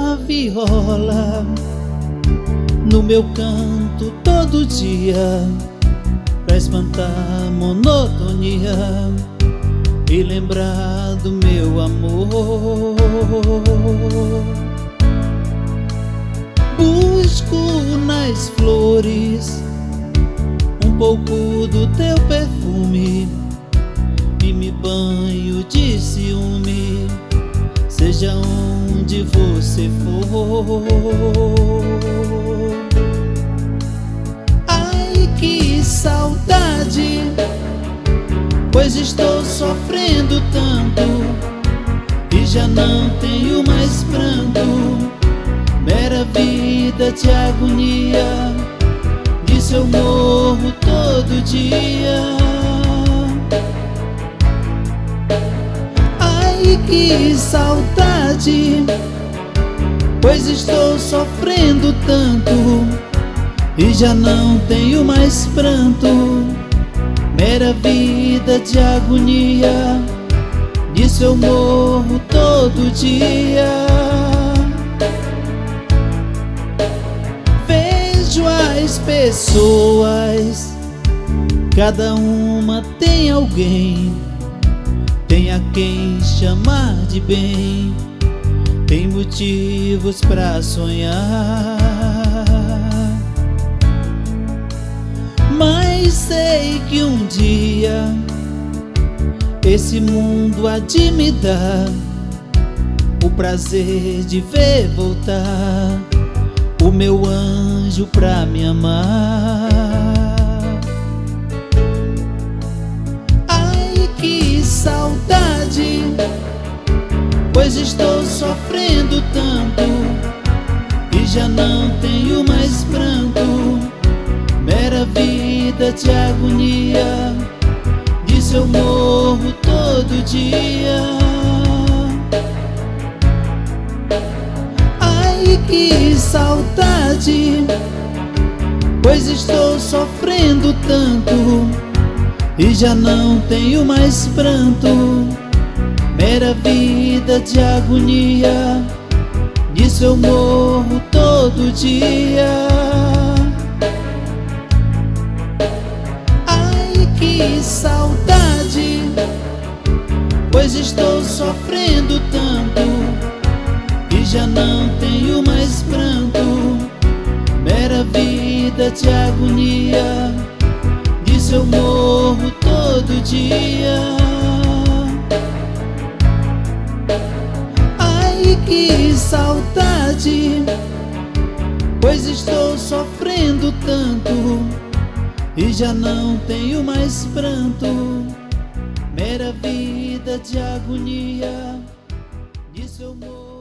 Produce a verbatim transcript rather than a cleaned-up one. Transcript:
uma viola no meu canto todo dia, pra espantar a monotonia e lembrar do meu amor. Busco nas flores um pouco do teu perfume e me banho de ciúme, seja onde você for. Ai, que saudade, pois estou sofrendo tanto e já não tenho mais pranto. Mera vida de agonia, disso eu morro todo dia. Ai, que saudade, pois estou sofrendo tanto e já não tenho mais pranto. Mera vida de agonia, disso eu morro todo dia. Vejo as pessoas, cada uma tem alguém, tem a quem chamar de bem, tem motivos pra sonhar. Mas sei que um dia esse mundo há de me dar o prazer de ver voltar o meu anjo pra me amar. Ai, que saudade, pois estou sofrendo tanto e já não tenho mais pranto. Mera vida de agonia, disso eu morro todo dia. Ai, que saudade, pois estou sofrendo tanto e já não tenho mais pranto. Mera vida de agonia, disso eu morro todo dia. Ai, que saudade, pois estou sofrendo tanto e já não tenho mais pranto. Mera vida de agonia, disso eu morro todo dia. Ai, que saudade, pois estou sofrendo tanto e já não tenho mais pranto. Mera vida de agonia, disso eu morro.